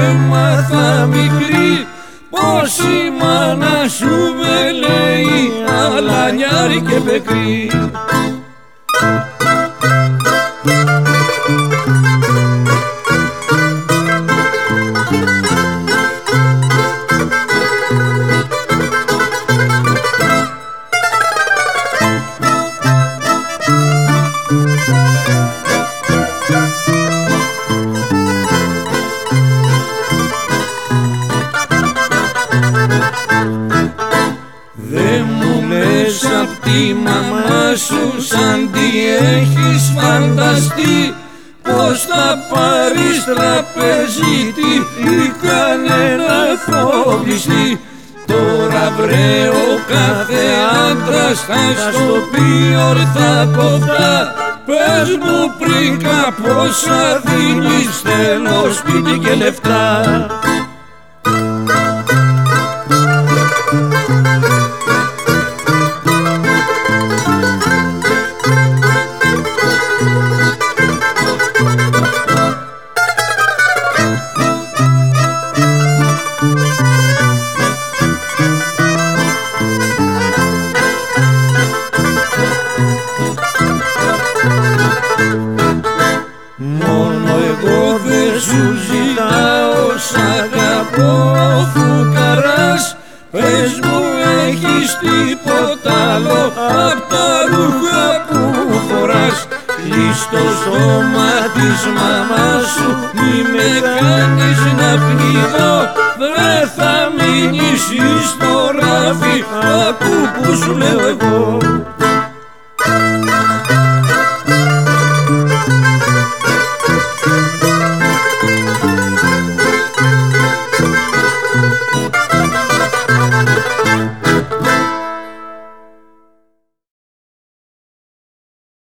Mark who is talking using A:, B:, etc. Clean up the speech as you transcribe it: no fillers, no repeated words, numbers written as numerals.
A: έμαθα μικρή πως η μάνα σου με λέει αλανιάρη και πεκρή. Δε μου λες απ' τη μαμά σου σαν τι έχεις φανταστεί, πως θα πάρεις τραπεζίτη ή κανένα εφοπλιστή. Τώρα βρε ο κάθε άντρας θα στο πει ορθά κοφτά, πες μου πρίκα πόσα δίνεις, θέλω σπίτι και λεφτά. Μόνο εγώ δεν σου ζητάω, σ' αγαπώ φουκαράς, πες μου έχεις τίποτα άλλο απ' τα ρούχα που φοράς. Κλείς το στόμα της μαμάς σου, μη με κάνεις να πνιγώ, βρε θα μείνεις στο ράφι, ακού που σου λέω εγώ.